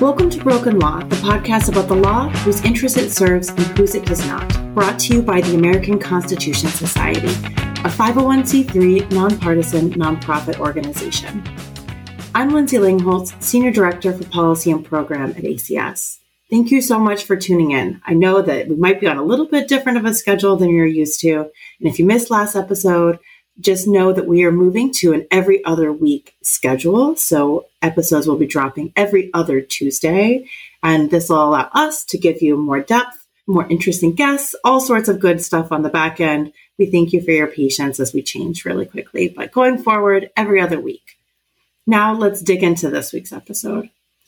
Welcome to Broken Law, the podcast about the law, whose interests it serves and whose it does not. Brought to you by the American Constitution Society, a 501c3 nonpartisan nonprofit organization. I'm Lindsay Langholtz, Senior Director for Policy and Program at ACS. Thank you so much for tuning in. I know that we might be on a little bit different of a schedule than you're used to. And if you missed last episode, just know that we are moving to an every other week schedule. So episodes will be dropping every other Tuesday. And this will allow us to give you more depth, more interesting guests, all sorts of good stuff on the back end. We thank you for your patience as we change really quickly. But going forward, every other week. Now let's dig into this week's episode.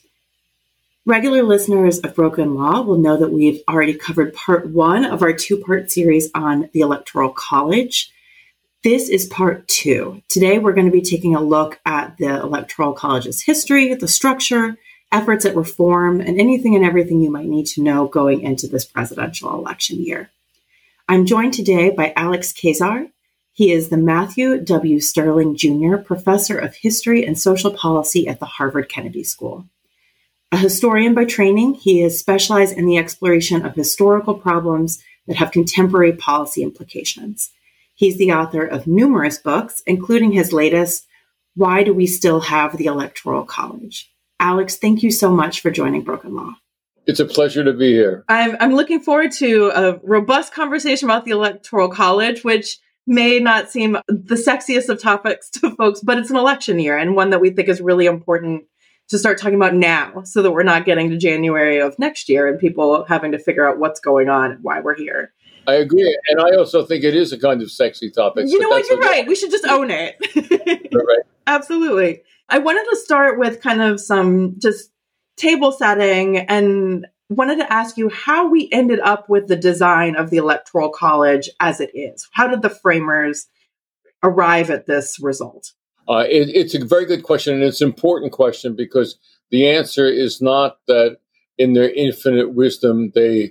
Regular listeners of Broken Law will know that we've already covered part one of our two-part series on the Electoral College. This is part two. Today, we're going to be taking a look at the Electoral College's history, the structure, efforts at reform, and anything and everything you might need to know going into this presidential election year. I'm joined today by Alex Kezar. He is the Matthew W. Sterling Jr. Professor of History and Social Policy at the Harvard Kennedy School. A historian by training, he is specialized in the exploration of historical problems that have contemporary policy implications. He's the author of numerous books, including his latest, Why Do We Still Have the Electoral College? Alex, thank you so much for joining Broken Law. It's a pleasure to be here. I'm looking forward to a robust conversation about the Electoral College, which may not seem the sexiest of topics to folks, but it's an election year and one that we think is really important to start talking about now so that we're not getting to January of next year and people having to figure out what's going on and why we're here. I agree. And I also think it is a kind of sexy topic. You know what? You're right. We should just own it. You're right. Absolutely. I wanted to start with kind of some just table setting and wanted to ask you how we ended up with the design of the Electoral College as it is. How did the framers arrive at this result? It's a very good question, and it's an important question because the answer is not that in their infinite wisdom they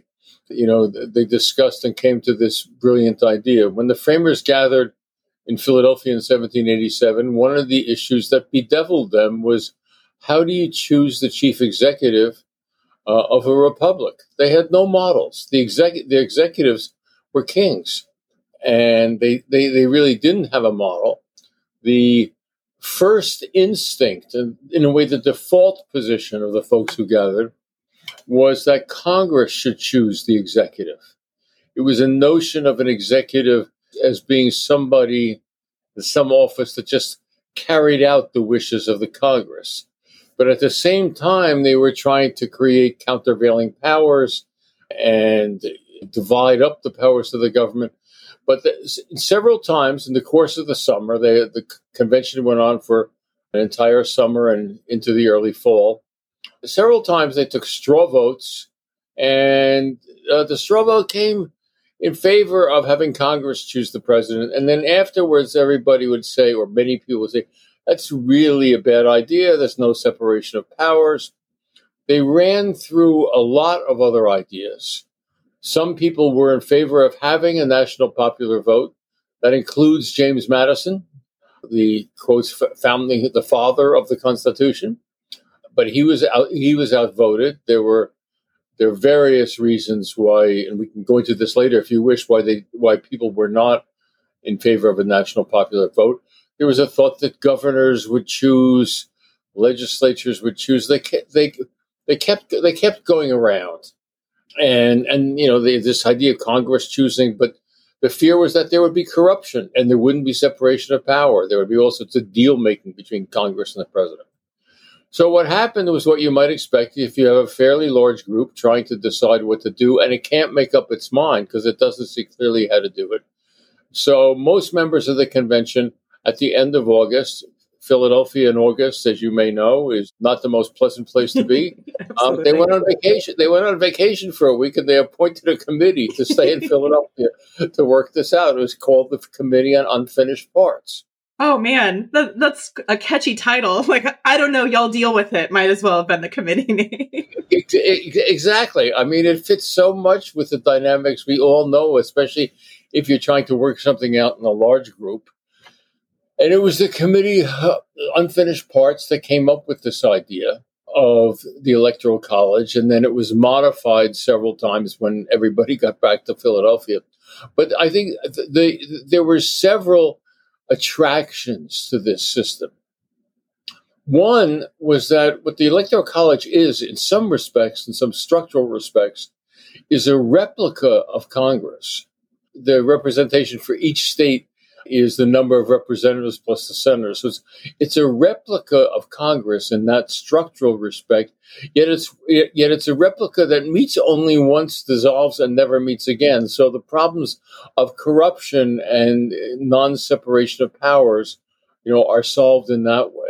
discussed and came to this brilliant idea. When the framers gathered in Philadelphia in 1787, one of the issues that bedeviled them was, how do you choose the chief executive of a republic? They had no models. The executives were kings, and they really didn't have a model. The first instinct, and in a way the default position of the folks who gathered, was that Congress should choose the executive. It was a notion of an executive as being somebody, some office that just carried out the wishes of the Congress. But at the same time, they were trying to create countervailing powers and divide up the powers of the government. But several times in the course of the summer, the convention went on for an entire summer and into the early fall. Several times they took straw votes, and the straw vote came in favor of having Congress choose the president. And then afterwards, everybody would say, or many people would say, that's really a bad idea. There's no separation of powers. They ran through a lot of other ideas. Some people were in favor of having a national popular vote. That includes James Madison, the quotes founding the father of the Constitution. But he was outvoted. There are various reasons why, and we can go into this later if you wish, why people were not in favor of a national popular vote. There was a thought that governors would choose, legislatures would choose. They kept going around, and this idea of Congress choosing, but the fear was that there would be corruption and there wouldn't be separation of power. There would be all sorts of deal making between Congress and the president. So what happened was what you might expect if you have a fairly large group trying to decide what to do, and it can't make up its mind because it doesn't see clearly how to do it. So most members of the convention at the end of August, Philadelphia in August, as you may know, is not the most pleasant place to be. They went on vacation. They went on vacation for a week, and they appointed a committee to stay in Philadelphia to work this out. It was called the Committee on Unfinished Parts. Oh, man, that's a catchy title. Like, I don't know, y'all deal with it. Might as well have been the committee name. Exactly. I mean, it fits so much with the dynamics we all know, especially if you're trying to work something out in a large group. And it was the Committee Unfinished Parts that came up with this idea. of the Electoral College, and then it was modified several times when everybody got back to Philadelphia. But I think there were several attractions to this system. One was that what the Electoral College is, in some respects, in some structural respects, is a replica of Congress. The representation for each state is the number of representatives plus the senators. So it's a replica of Congress in that structural respect, yet it's a replica that meets only once, dissolves, and never meets again. So the problems of corruption and non-separation of powers, are solved in that way.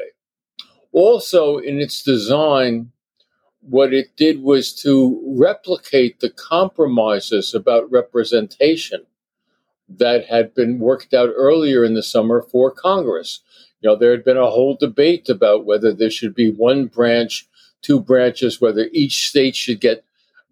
Also, in its design, what it did was to replicate the compromises about representation that had been worked out earlier in the summer for Congress. There had been a whole debate about whether there should be one branch, two branches, whether each state should get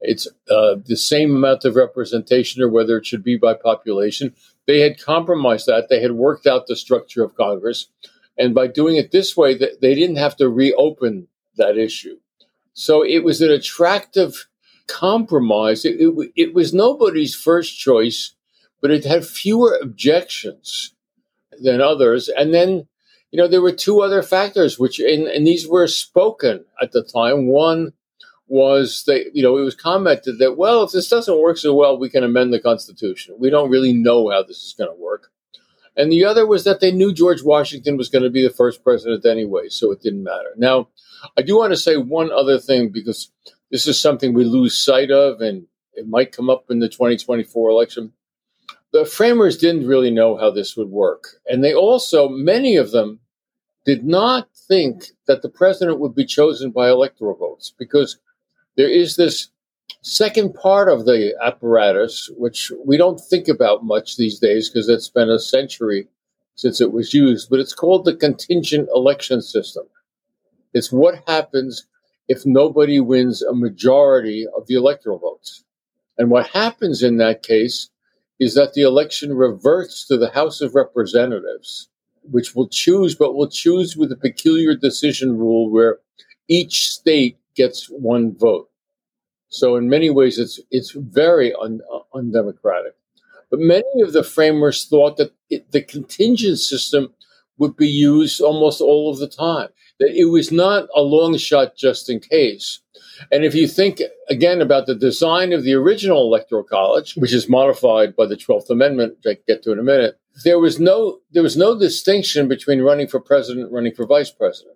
the same amount of representation or whether it should be by population. They had compromised that. They had worked out the structure of Congress. And by doing it this way, they didn't have to reopen that issue. So it was an attractive compromise. It was nobody's first choice, but it had fewer objections than others. And then, there were two other factors, and these were spoken at the time. One was that, it was commented that, well, if this doesn't work so well, we can amend the Constitution. We don't really know how this is going to work. And the other was that they knew George Washington was going to be the first president anyway, so it didn't matter. Now, I do want to say one other thing, because this is something we lose sight of, and it might come up in the 2024 election. The framers didn't really know how this would work. And they also, many of them, did not think that the president would be chosen by electoral votes, because there is this second part of the apparatus, which we don't think about much these days because it's been a century since it was used, but it's called the contingent election system. It's what happens if nobody wins a majority of the electoral votes. And what happens in that case is that the election reverts to the House of Representatives, which will choose, but will choose with a peculiar decision rule where each state gets one vote. So in many ways, it's very undemocratic. But many of the framers thought that the contingent system would be used almost all of the time, that it was not a long shot just in case. And if you think, again, about the design of the original Electoral College, which is modified by the 12th Amendment, which I can get to in a minute, there was no distinction between running for president and running for vice president.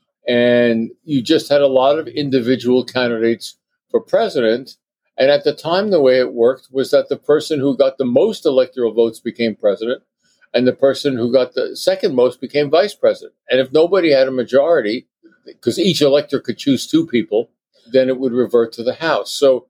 And you just had a lot of individual candidates for president. And at the time, the way it worked was that the person who got the most electoral votes became president, and the person who got the second most became vice president. And if nobody had a majority, because each elector could choose two people, then it would revert to the House. So,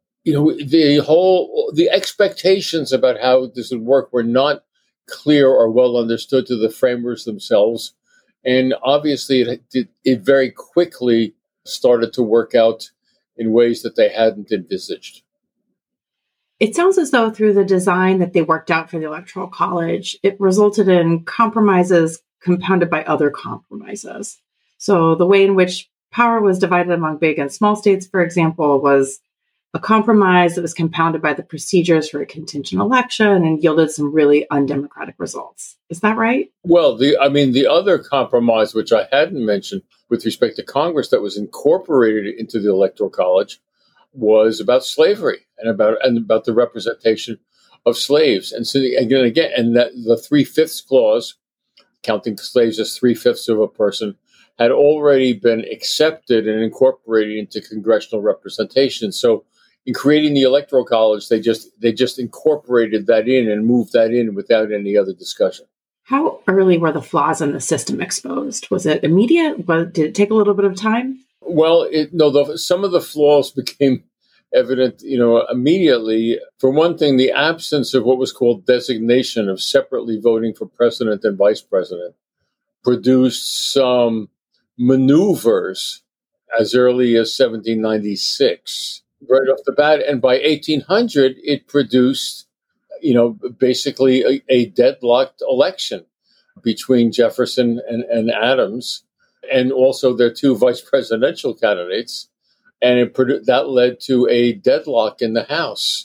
the expectations about how this would work were not clear or well understood to the framers themselves. And obviously, it very quickly started to work out in ways that they hadn't envisaged. It sounds as though through the design that they worked out for the Electoral College, it resulted in compromises compounded by other compromises. So the way in which power was divided among big and small states, for example, was a compromise that was compounded by the procedures for a contingent election and yielded some really undemocratic results. Is that right? Well, the other compromise, which I hadn't mentioned with respect to Congress that was incorporated into the Electoral College, was about slavery and about the representation of slaves. And so again, and that the 3/5 clause, counting slaves as 3/5 of a person, had already been accepted and incorporated into congressional representation. So in creating the Electoral College, they just incorporated that in and moved that in without any other discussion. How early were the flaws in the system exposed? Was it immediate? Did it take a little bit of time? Well, some of the flaws became evident, immediately. For one thing, the absence of what was called designation of separately voting for president and vice president produced some maneuvers as early as 1796, right off the bat. And by 1800, it produced, basically a deadlocked election between Jefferson and Adams. and also their two vice presidential candidates. And that led to a deadlock in the House.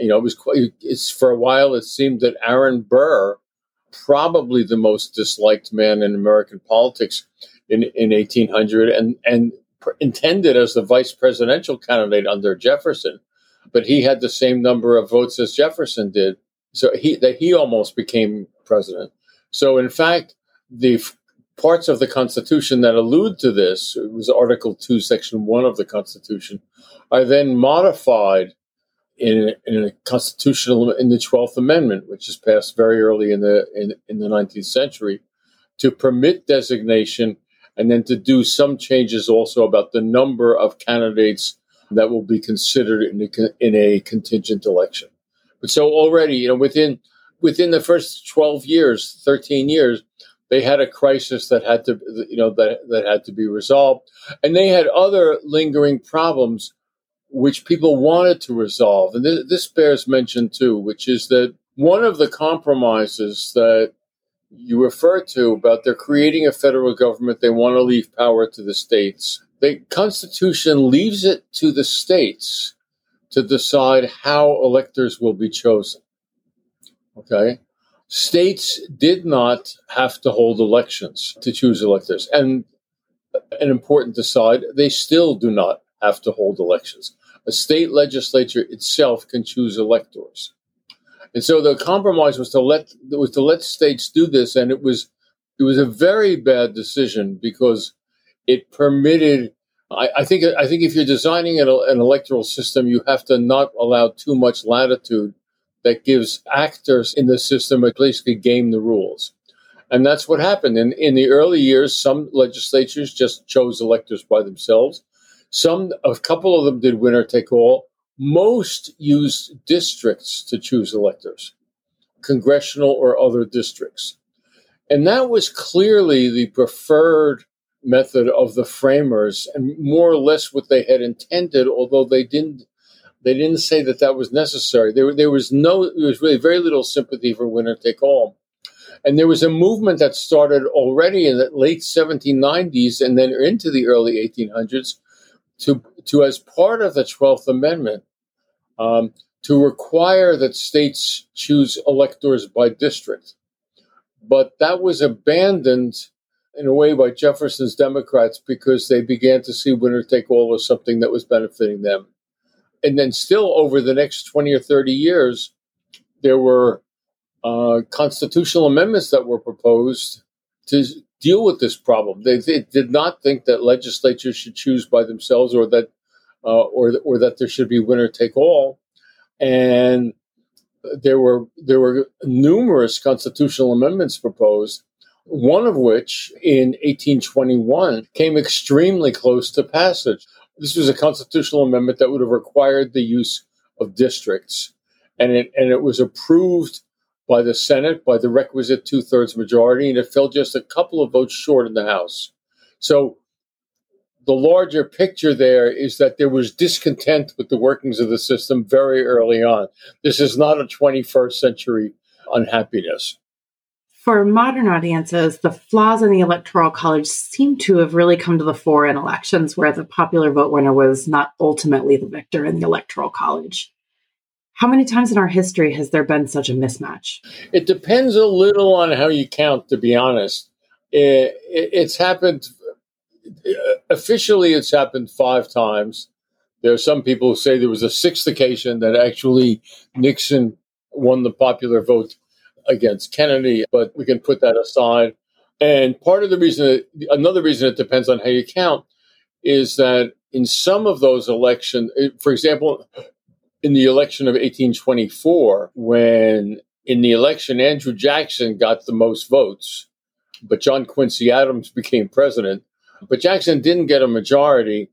It's for a while it seemed that Aaron Burr, probably the most disliked man in American politics in 1800, and intended as the vice presidential candidate under Jefferson, but he had the same number of votes as Jefferson did, so he almost became president. So in fact, the parts of the Constitution that allude to this, it was Article 2, Section 1 of the Constitution, are then modified in the 12th Amendment, which is passed very early in the 19th century, to permit designation and then to do some changes also about the number of candidates that will be considered in a contingent election. But so already, within the first 12 years, 13 years, they had a crisis that had to, that had to be resolved, and they had other lingering problems which people wanted to resolve. And this bears mention too, which is that one of the compromises that you refer to about they're creating a federal government, they want to leave power to the states. The Constitution leaves it to the states to decide how electors will be chosen. Okay? States did not have to hold elections to choose electors. And an important aside, they still do not have to hold elections. A state legislature itself can choose electors. And so the compromise was to let states do this, and it was a very bad decision because it permitted. I think if you're designing an electoral system, you have to not allow too much latitude that gives actors in the system a place to game the rules. And that's what happened. In the early years, some legislatures just chose electors by themselves. A couple of them did winner take all. Most used districts to choose electors, congressional or other districts. And that was clearly the preferred method of the framers and more or less what they had intended, although they didn't say that was necessary. There was really very little sympathy for winner take all. And there was a movement that started already in the late 1790s and then into the early 1800s to as part of the 12th Amendment, to require that states choose electors by district. But that was abandoned in a way by Jefferson's Democrats because they began to see winner take all as something that was benefiting them. And then still over the next 20 or 30 years, there were constitutional amendments that were proposed to deal with this problem. They did not think that legislatures should choose by themselves or that there should be winner take all. And there were numerous constitutional amendments proposed, one of which in 1821 came extremely close to passage. This was a constitutional amendment that would have required the use of districts, and it was approved by the Senate by the requisite 2/3 majority, and it fell just a couple of votes short in the House. So the larger picture there is that there was discontent with the workings of the system very early on. This is not a 21st century unhappiness. For modern audiences, the flaws in the Electoral College seem to have really come to the fore in elections where the popular vote winner was not ultimately the victor in the Electoral College. How many times in our history has there been such a mismatch? It depends a little on how you count, to be honest. It's happened, officially it's happened 5 times. There are some people who say there was a 6th occasion that actually Nixon won the popular vote against Kennedy, but we can put that aside. And another reason it depends on how you count, is that in some of those elections, for example, in the election of 1824, when in the election Andrew Jackson got the most votes, but John Quincy Adams became president, but Jackson didn't get a majority,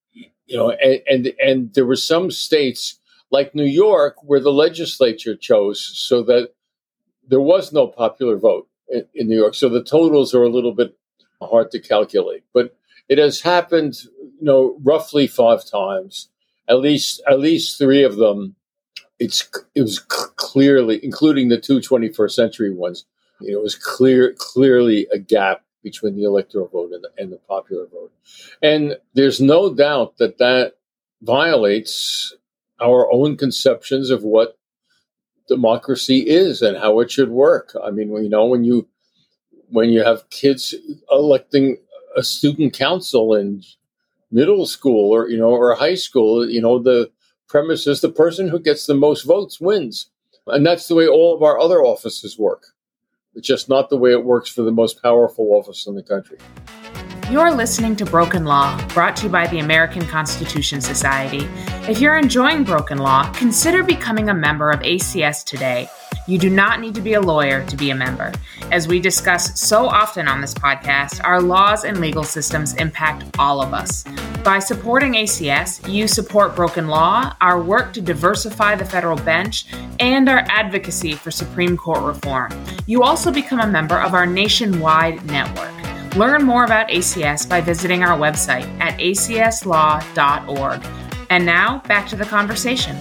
and there were some states like New York where the legislature chose so that there was no popular vote in New York. So the totals are a little bit hard to calculate, but it has happened, roughly 5 times. At least 3 of them, it was clearly, including the 2 21st century ones, it was clearly a gap between the electoral vote and the popular vote. And there's no doubt that that violates our own conceptions of what democracy is and how it should work. I mean, when you have kids electing a student council in middle school or high school, the premise is the person who gets the most votes wins. And that's the way all of our other offices work. It's just not the way it works for the most powerful office in the country. You're listening to Broken Law, brought to you by the American Constitution Society. If you're enjoying Broken Law, consider becoming a member of ACS today. You do not need to be a lawyer to be a member. As we discuss so often on this podcast, our laws and legal systems impact all of us. By supporting ACS, you support Broken Law, our work to diversify the federal bench, and our advocacy for Supreme Court reform. You also become a member of our nationwide network. Learn more about ACS by visiting our website at acslaw.org. And now, back to the conversation.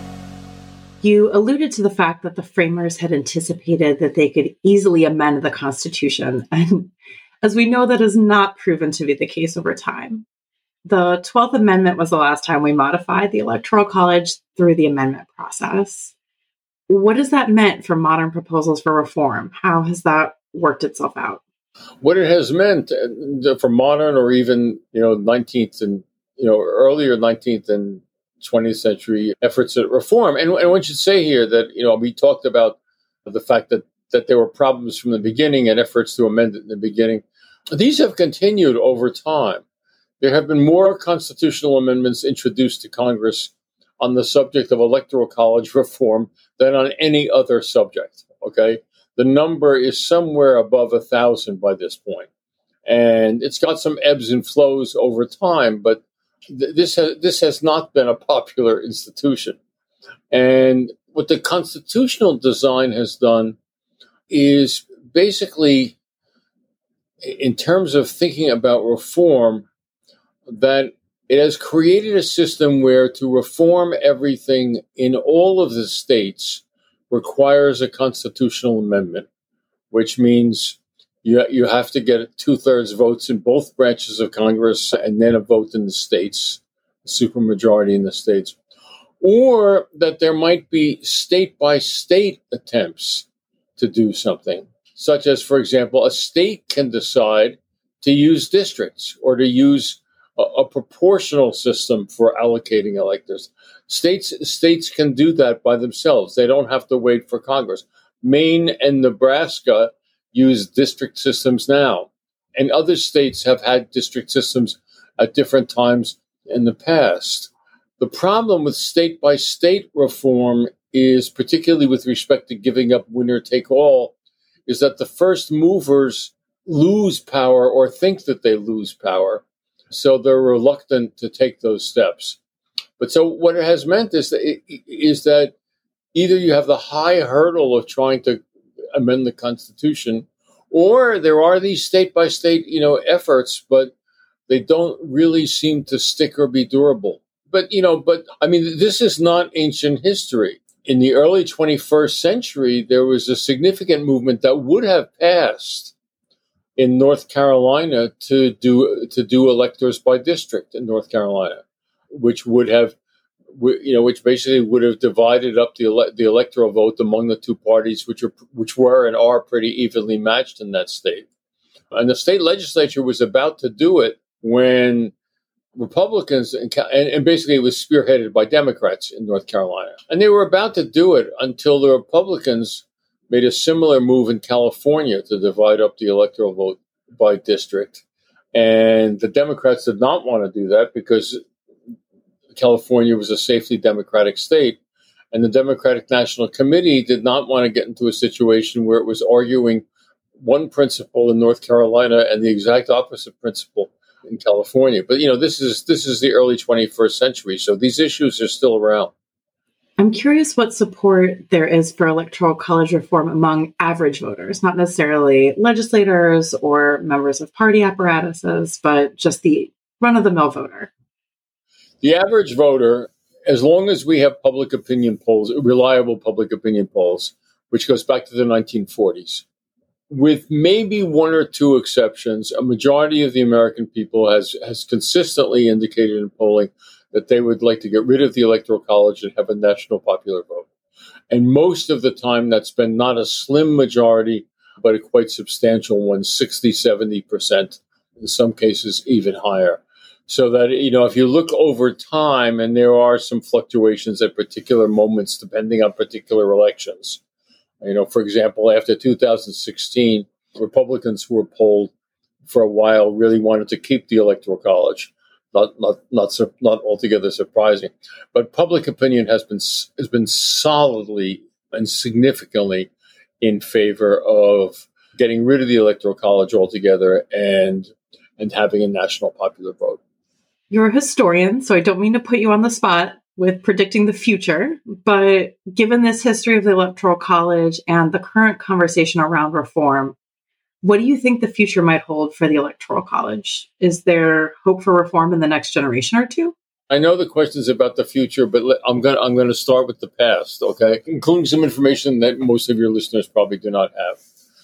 You alluded to the fact that the framers had anticipated that they could easily amend the Constitution. And as we know, that has not proven to be the case over time. The 12th Amendment was the last time we modified the Electoral College through the amendment process. What has that meant for modern proposals for reform? How has that worked itself out? What it has meant for modern or even 19th and earlier 19th and 20th century efforts at reform, and one should say here that we talked about the fact that there were problems from the beginning and efforts to amend it in the beginning. These have continued over time. There have been more constitutional amendments introduced to Congress on the subject of electoral college reform than on any other subject. Okay. The number is somewhere above 1,000 by this point. And it's got some ebbs and flows over time, but this has not been a popular institution. And what the constitutional design has done is basically, in terms of thinking about reform, that it has created a system where to reform everything in all of the states requires a constitutional amendment, which means you have to get 2/3 votes in both branches of Congress and then a vote in the states, a supermajority in the states, or that there might be state-by-state attempts to do something, such as, for example, a state can decide to use districts or to use a proportional system for allocating electors. States can do that by themselves. They don't have to wait for Congress. Maine and Nebraska use district systems now, and other states have had district systems at different times in the past. The problem with state-by-state reform is, particularly with respect to giving up winner-take-all, is that the first movers lose power or think that they lose power, so they're reluctant to take those steps. But so what it has meant is that either you have the high hurdle of trying to amend the Constitution, or there are these state-by-state, efforts, but they don't really seem to stick or be durable. But I mean, this is not ancient history. In the early 21st century, there was a significant movement that would have passed in North Carolina to do electors by district in North Carolina, which basically would have divided up the electoral vote among the two parties, which were and are pretty evenly matched in that state. And the state legislature was about to do it when Republicans, and basically it was spearheaded by Democrats in North Carolina. And they were about to do it until the Republicans made a similar move in California to divide up the electoral vote by district. And the Democrats did not want to do that because California was a safely Democratic state. And the Democratic National Committee did not want to get into a situation where it was arguing one principle in North Carolina and the exact opposite principle in California. But, this is the early 21st century, so these issues are still around. I'm curious what support there is for electoral college reform among average voters, not necessarily legislators or members of party apparatuses, but just the run-of-the-mill voter. The average voter, as long as we have public opinion polls, reliable public opinion polls, which goes back to the 1940s, with maybe one or two exceptions, a majority of the American people has consistently indicated in polling that they would like to get rid of the Electoral College and have a national popular vote. And most of the time, that's been not a slim majority, but a quite substantial one, 60, 70%, in some cases even higher. So that, if you look over time, and there are some fluctuations at particular moments depending on particular elections. For example, after 2016, Republicans who were polled for a while really wanted to keep the Electoral College. Not altogether surprising, but public opinion has been solidly and significantly in favor of getting rid of the Electoral College altogether and having a national popular vote. You're a historian, so I don't mean to put you on the spot with predicting the future, but given this history of the Electoral College and the current conversation around reform, what do you think the future might hold for the Electoral College? Is there hope for reform in the next generation or two? I know the question is about the future, but I'm going to start with the past, okay? Including some information that most of your listeners probably do not have,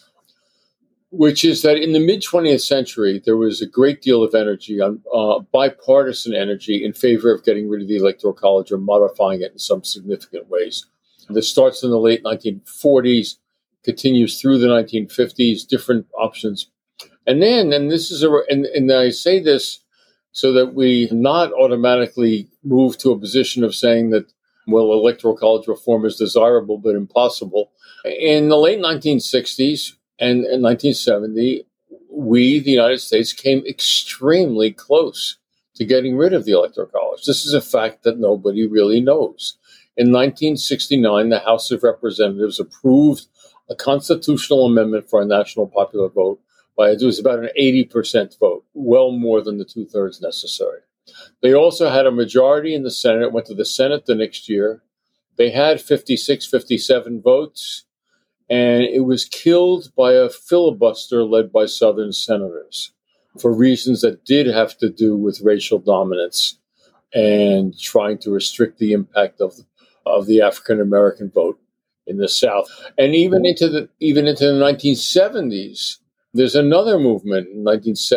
which is that in the mid-20th century, there was a great deal of energy, bipartisan energy, in favor of getting rid of the Electoral College or modifying it in some significant ways. This starts in the late 1940s, continues through the 1950s, different options. And then, and I say this so that we not automatically move to a position of saying that, well, Electoral College reform is desirable but impossible. In the late 1960s and in 1970, we, the United States, came extremely close to getting rid of the Electoral College. This is a fact that nobody really knows. In 1969, the House of Representatives approved a constitutional amendment for a national popular vote. It was about an 80% vote, well more than the 2/3 necessary. They also had a majority in the Senate, went to the Senate the next year. They had 56, 57 votes, and it was killed by a filibuster led by Southern senators for reasons that did have to do with racial dominance and trying to restrict the impact of the African-American vote in the South. And even into the 1970s, there's another movement in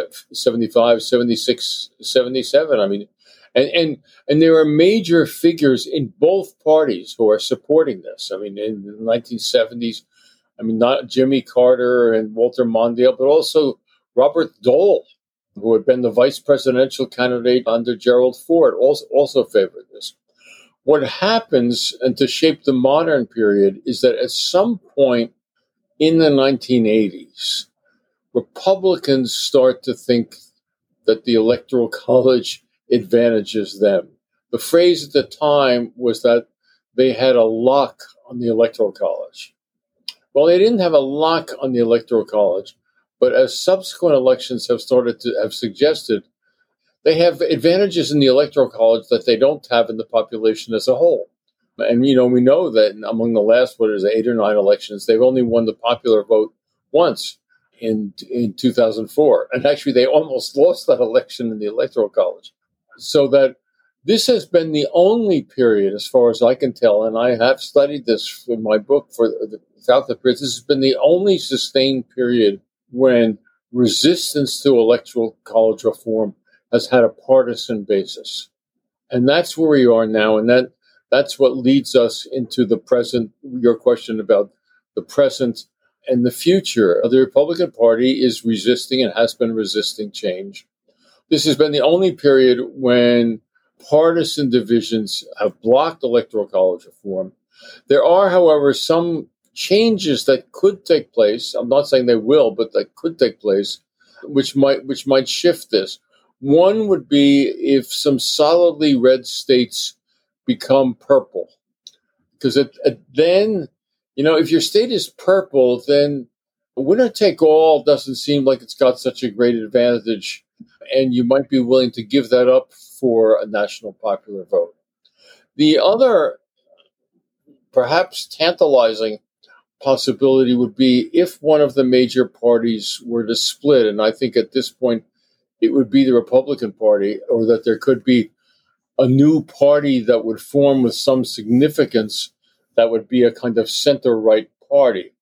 1975, 76, 77. I mean, and there are major figures in both parties who are supporting this. I mean, in the 1970s, not Jimmy Carter and Walter Mondale, but also Robert Dole, who had been the vice presidential candidate under Gerald Ford, also favored this. What happens, and to shape the modern period, is that at some point in the 1980s, Republicans start to think that the Electoral College advantages them. The phrase at the time was that they had a lock on the Electoral College. Well, they didn't have a lock on the Electoral College, but as subsequent elections have suggested, they have advantages in the Electoral College that they don't have in the population as a whole. And, we know that among the last, 8 or 9 elections, they've only won the popular vote once in 2004. And actually, they almost lost that election in the Electoral College. So that this has been the only period, as far as I can tell, and I have studied this in my book for the South of This has been the only sustained period when resistance to Electoral College reform has had a partisan basis. And that's where we are now. And that's what leads us into the present, your question about the present and the future. The Republican Party is resisting and has been resisting change. This has been the only period when partisan divisions have blocked Electoral College reform. There are, however, some changes that could take place. I'm not saying they will, but that could take place, which might shift this. One would be if some solidly red states become purple. Because then, if your state is purple, then winner take all doesn't seem like it's got such a great advantage, and you might be willing to give that up for a national popular vote. The other, perhaps tantalizing possibility would be if one of the major parties were to split, and I think at this point it would be the Republican Party, or that there could be a new party that would form with some significance that would be a kind of center-right party.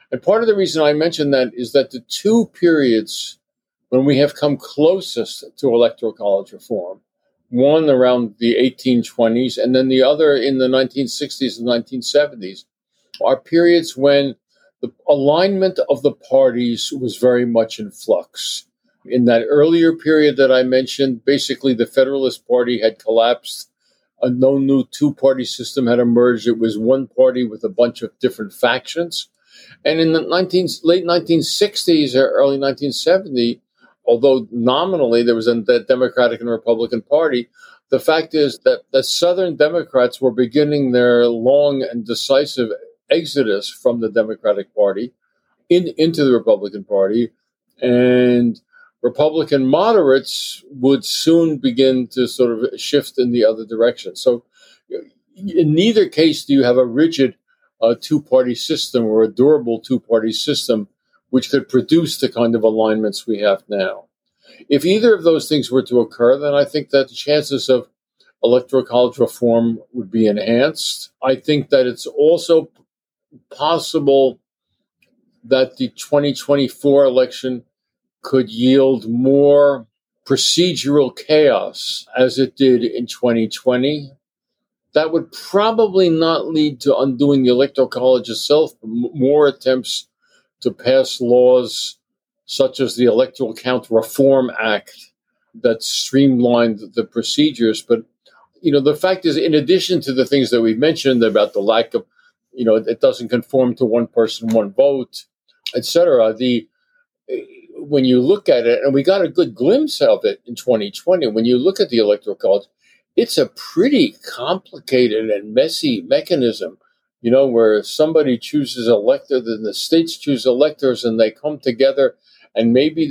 And part of the reason I mention that is that the two periods when we have come closest to electoral college reform, one around the 1820s and then the other in the 1960s and 1970s, are periods when the alignment of the parties was very much in flux. In that earlier period that I mentioned, basically the Federalist Party had collapsed. No new two-party system had emerged. It was one party with a bunch of different factions. And in the late 1960s or early 1970s, although nominally there was the Democratic and Republican Party, the fact is that the Southern Democrats were beginning their long and decisive exodus from the Democratic Party into the Republican Party, and Republican moderates would soon begin to sort of shift in the other direction. So in neither case do you have a rigid two-party system or a durable two-party system which could produce the kind of alignments we have now. If either of those things were to occur, then I think that the chances of electoral college reform would be enhanced. I think that it's also possible that the 2024 election could yield more procedural chaos as it did in 2020. That would probably not lead to undoing the Electoral College itself, but more attempts to pass laws such as the Electoral Count Reform Act that streamlined the procedures. But, the fact is, in addition to the things that we've mentioned about the lack of, it doesn't conform to one person, one vote, et cetera, when you look at it, and we got a good glimpse of it in 2020, when you look at the Electoral College, it's a pretty complicated and messy mechanism, where somebody chooses electors, then the states choose electors, and they come together, and maybe,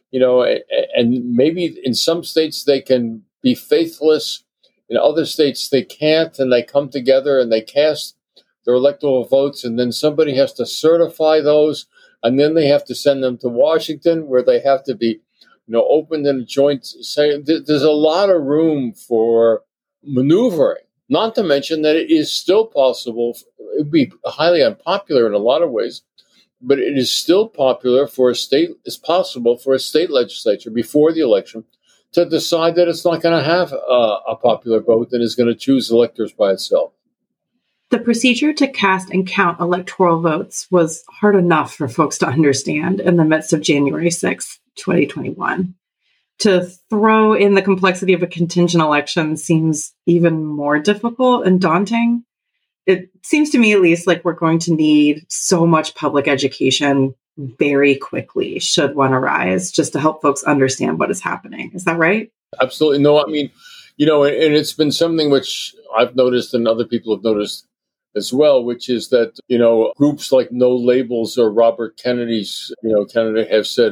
and maybe in some states they can be faithless, in other states they can't, and they come together and they cast their electoral votes, and then somebody has to certify those, and then they have to send them to Washington, where they have to be, opened in a joint. There's a lot of room for maneuvering. Not to mention that it is still possible. It would be highly unpopular in a lot of ways, but it is still popular for a state. It's possible for a state legislature before the election to decide that it's not going to have a popular vote and is going to choose electors by itself. The procedure to cast and count electoral votes was hard enough for folks to understand in the midst of January 6th, 2021. To throw in the complexity of a contingent election seems even more difficult and daunting. It seems to me, at least, like we're going to need so much public education very quickly, should one arise, just to help folks understand what is happening. Is that right? Absolutely. No, I mean, and it's been something which I've noticed and other people have noticed as well, which is that, groups like No Labels or Robert Kennedy's, candidate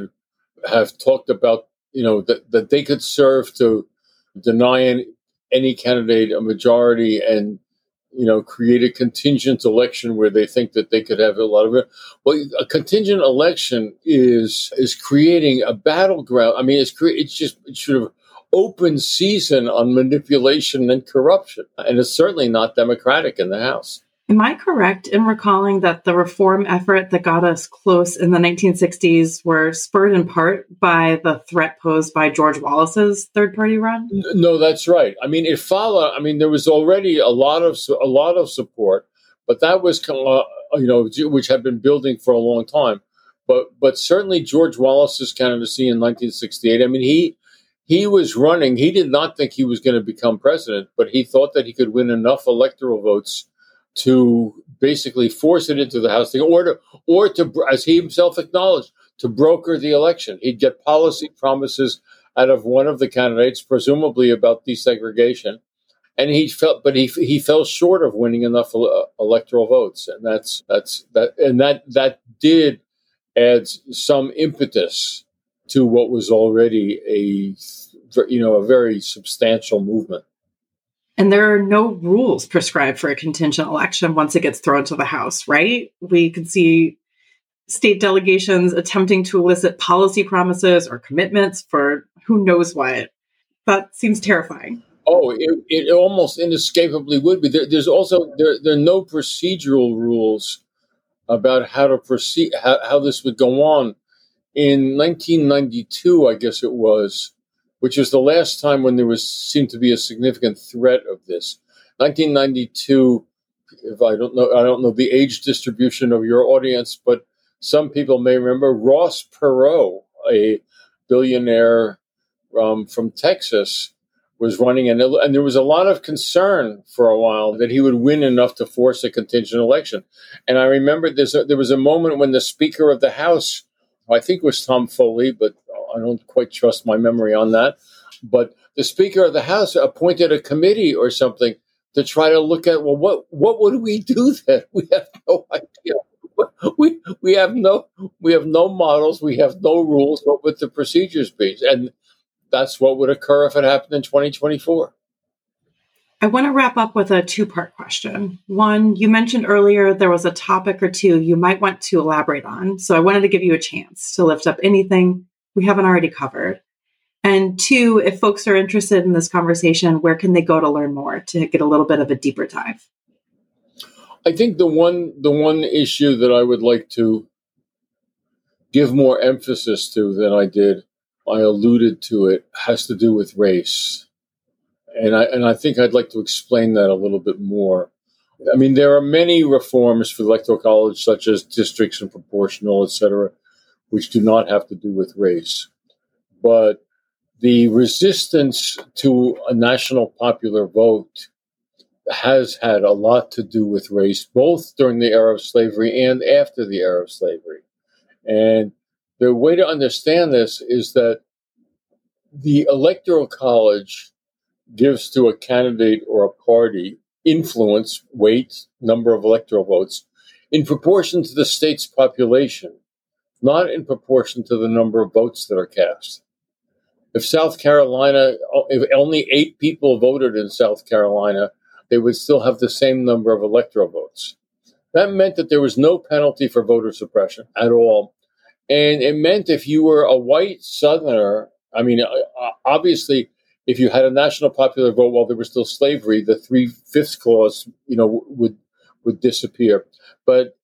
have talked about, that they could serve to deny any candidate a majority and, create a contingent election where they think that they could have a lot of it. Well, a contingent election is creating a battleground. I mean, it's sort of open season on manipulation and corruption. And it's certainly not democratic in the House. Am I correct in recalling that the reform effort that got us close in the 1960s were spurred in part by the threat posed by George Wallace's third-party run? No, that's right. I mean, it followed. I mean, there was already a lot of support, but that was, which had been building for a long time. But certainly George Wallace's candidacy in 1968. I mean, he was running. He did not think he was going to become president, but he thought that he could win enough electoral votes to basically force it into the House, or to, as he himself acknowledged, to broker the election. He'd get policy promises out of one of the candidates, presumably about desegregation, and he fell short of winning enough electoral votes, and that did add some impetus to what was already a very substantial movement. And there are no rules prescribed for a contingent election once it gets thrown to the House, right? We could see state delegations attempting to elicit policy promises or commitments for who knows what. That seems terrifying. Oh, it almost inescapably would be. There are no procedural rules about how to proceed, how this would go on. In 1992, I guess it was, which was the last time when there seemed to be a significant threat of this. 1992, if I don't know the age distribution of your audience, but some people may remember Ross Perot, a billionaire from Texas, was running, and there was a lot of concern for a while that he would win enough to force a contingent election. And I remember there was a moment when the Speaker of the House, I think it was Tom Foley, but I don't quite trust my memory on that, but the Speaker of the House appointed a committee or something to try to look at, well, what would we do then? We have no idea. We have no models. We have no rules. What would the procedures be? And that's what would occur if it happened in 2024. I want to wrap up with a two-part question. One, you mentioned earlier there was a topic or two you might want to elaborate on. So I wanted to give you a chance to lift up anything we haven't already covered. And two, if folks are interested in this conversation, where can they go to learn more, to get a little bit of a deeper dive? I think the one issue that I would like to give more emphasis to than I did, I alluded to it, has to do with race. And I think I'd like to explain that a little bit more. I mean, there are many reforms for the Electoral College, such as districts and proportional, et cetera, which do not have to do with race. But the resistance to a national popular vote has had a lot to do with race, both during the era of slavery and after the era of slavery. And the way to understand this is that the Electoral College gives to a candidate or a party influence, weight, number of electoral votes, in proportion to the state's population, not in proportion to the number of votes that are cast. If South Carolina, if only 8 people voted in South Carolina, they would still have the same number of electoral votes. That meant that there was no penalty for voter suppression at all. And it meant if you were a white Southerner, I mean, obviously, if you had a national popular vote while there was still slavery, the 3/5 clause, would disappear. But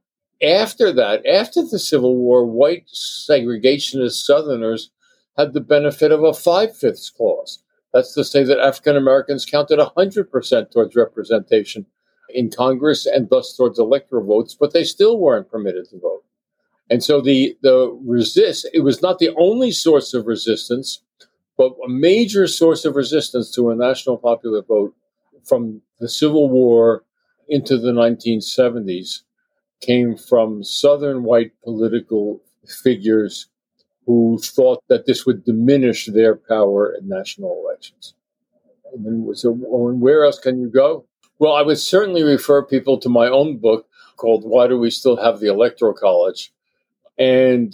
after that, after the Civil War, white segregationist Southerners had the benefit of a 5/5 clause. That's to say that African Americans counted 100% towards representation in Congress and thus towards electoral votes, but they still weren't permitted to vote. And so it was not the only source of resistance, but a major source of resistance to a national popular vote from the Civil War into the 1970s came from Southern white political figures who thought that this would diminish their power in national elections. And then, so where else can you go? Well, I would certainly refer people to my own book called Why Do We Still Have the Electoral College? And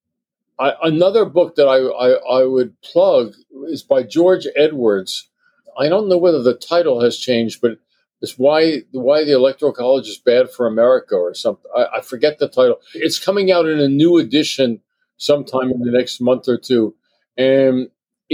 another book that I would plug is by George Edwards. I don't know whether the title has changed, but it's why the Electoral College is Bad for America or something. I forget the title. It's coming out in a new edition sometime in the next month or two. And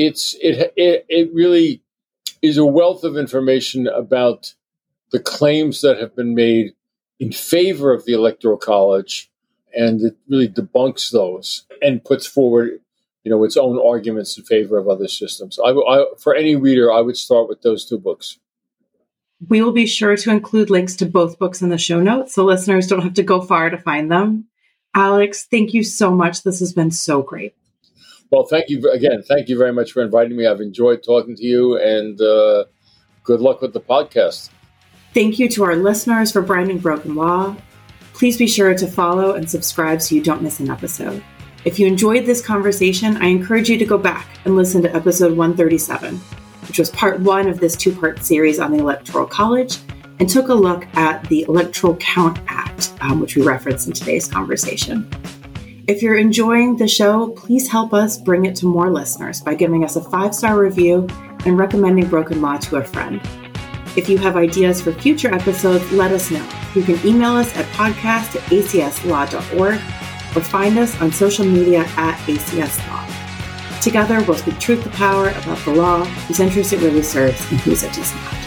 it really is a wealth of information about the claims that have been made in favor of the Electoral College, and it really debunks those and puts forward, its own arguments in favor of other systems. For any reader, I would start with those two books. We will be sure to include links to both books in the show notes, so listeners don't have to go far to find them. Alex, thank you so much. This has been so great. Well, thank you again. Thank you very much for inviting me. I've enjoyed talking to you, and good luck with the podcast. Thank you to our listeners for branding Broken Law. Please be sure to follow and subscribe so you don't miss an episode. If you enjoyed this conversation, I encourage you to go back and listen to episode 137, which was part 1 of this 2-part series on the Electoral College, and took a look at the Electoral Count Act, which we referenced in today's conversation. If you're enjoying the show, please help us bring it to more listeners by giving us a 5-star review and recommending Broken Law to a friend. If you have ideas for future episodes, let us know. You can email us at podcast@acslaw.org or find us on social media @ACSLaw. Together, we'll speak truth to power about the law, whose interest it really serves and whose it does not.